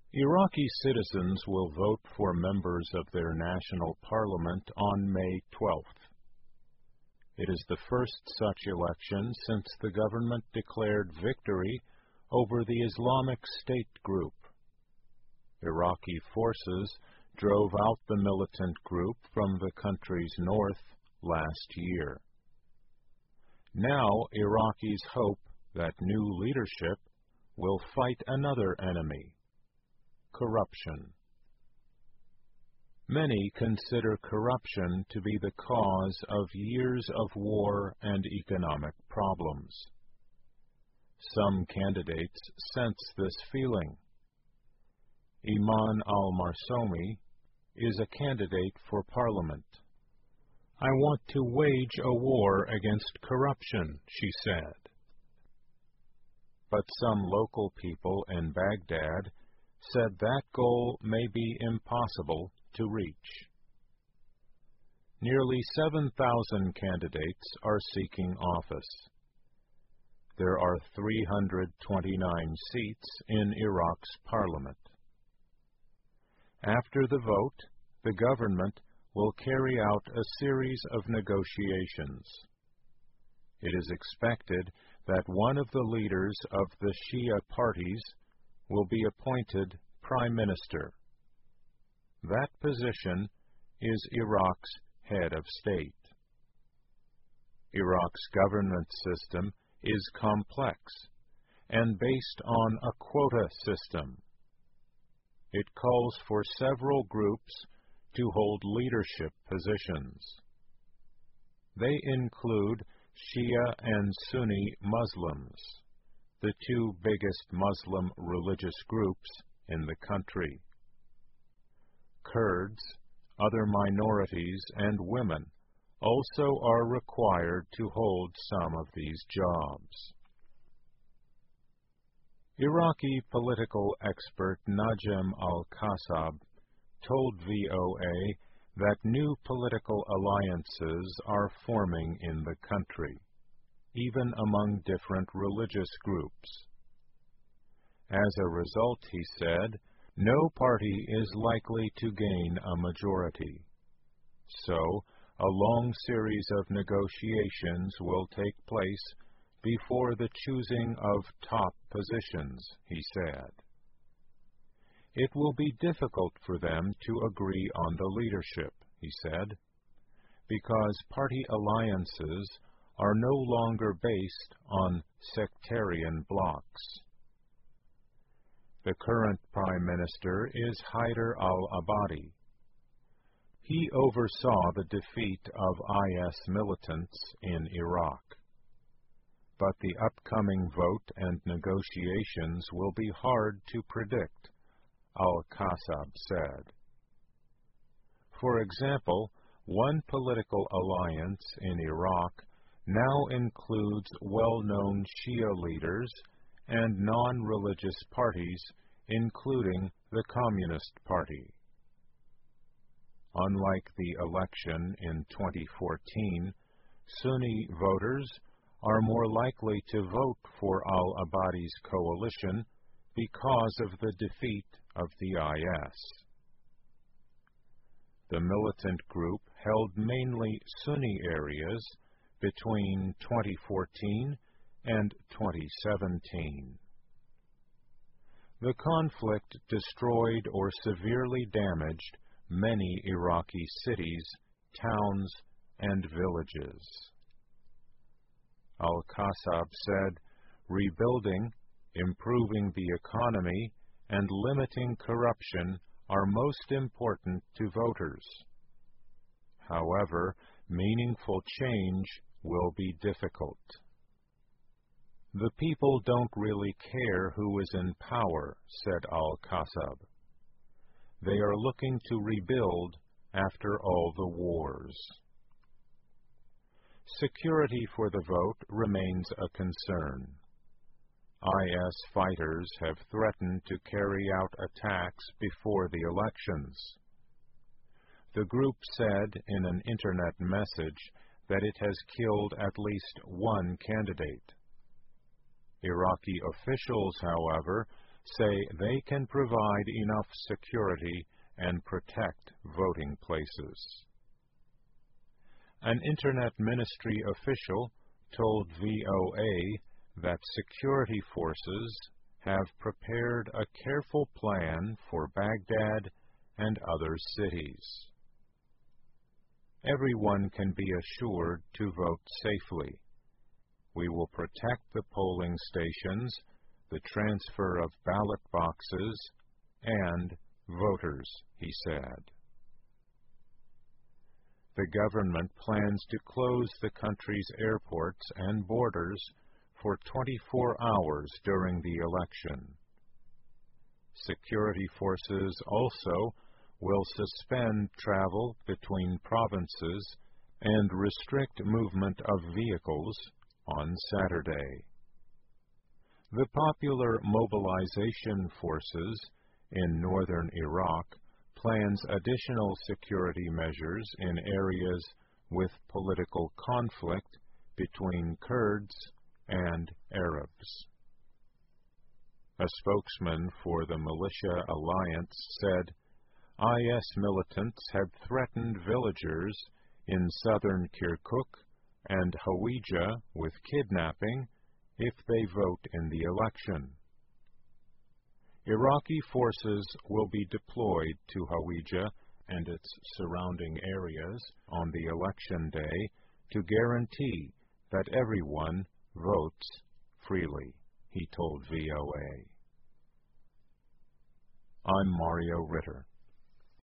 Iraqi citizens will vote for members of their national parliament on May 12th. It is the first such election since the government declared victory over the Islamic State group. Iraqi forces drove out the militant group from the country's north last year. Now Iraqis hope that new leadership will fight another enemy: corruption. Many consider corruption to be the cause of years of war and economic problems. Some candidates sense this feeling. Iman al-Marsomi is a candidate for parliament. "I want to wage a war against corruption," she said. But some local people in Baghdad said that goal may be impossible to reach. Nearly 7,000 candidates are seeking office. There are 329 seats in Iraq's parliament. After the vote, the government will carry out a series of negotiations. It is expected that one of the leaders of the Shia parties will be appointed prime minister. That position is Iraq's head of state. Iraq's government system is complex and based on a quota system. It calls for several groups to hold leadership positions. They include Shia and Sunni Muslims, the two biggest Muslim religious groups in the country. Kurds, other minorities, and women also are required to hold some of these jobs. Iraqi political expert Najem Al-Qassab told VOA that new political alliances are forming in the country, even among different religious groups. As a result, he said, no party is likely to gain a majority. So, a long series of negotiations will take place before the choosing of top positions, he said. It will be difficult for them to agree on the leadership, he said, because party alliances are no longer based on sectarian blocs. The current Prime Minister is Haider al-Abadi. He oversaw the defeat of IS militants in Iraq. But the upcoming vote and negotiations will be hard to predict, Al-Qassab said. For example, one political alliance in Iraq now includes well-known Shia leaders and non-religious parties, including the Communist Party. Unlike the election in 2014, Sunni voters are more likely to vote for al-Abadi's coalition because of the defeat of the IS. The militant group held mainly Sunni areas between 2014 and 2017. The conflict destroyed or severely damaged many Iraqi cities, towns, and villages. Al-Qassab said, rebuilding, improving the economy, and limiting corruption are most important to voters. However, meaningful change will be difficult. The people don't really care who is in power, said Al-Qassab. They are looking to rebuild after all the wars. Security for the vote remains a concern. IS fighters have threatened to carry out attacks before the elections. The group said in an internet message that it has killed at least one candidate. Iraqi officials, however, say they can provide enough security and protect voting places. An Internet Ministry official told VOA that security forces have prepared a careful plan for Baghdad and other cities. Everyone can be assured to vote safely. We will protect the polling stations, the transfer of ballot boxes, and voters, he said. The government plans to close the country's airports and borders for 24 hours during the election. Security forces also will suspend travel between provinces and restrict movement of vehicles on Saturday. The Popular Mobilization Forces in northern Iraq plans additional security measures in areas with political conflict between Kurds and Arabs. A spokesman for the Militia Alliance said IS militants had threatened villagers in southern Kirkuk and Hawija with kidnapping if they vote in the election. Iraqi forces will be deployed to Hawija and its surrounding areas on the election day to guarantee that everyone votes freely, he told VOA. I'm Mario Ritter.